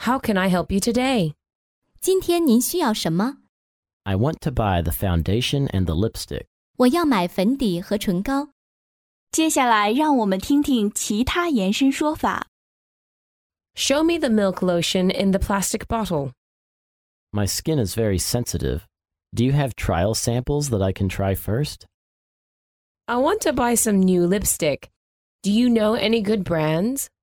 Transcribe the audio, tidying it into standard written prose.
How can I help you today? 今天您需要什么？ I want to buy the foundation and the lipstick. 我要买粉底和唇膏。 接下来让我们听听其他延伸说法。 Show me the milk lotion in the plastic bottle. My skin is very sensitive. Do you have trial samples that I can try first? I want to buy some new lipstick. Do you know any good brands?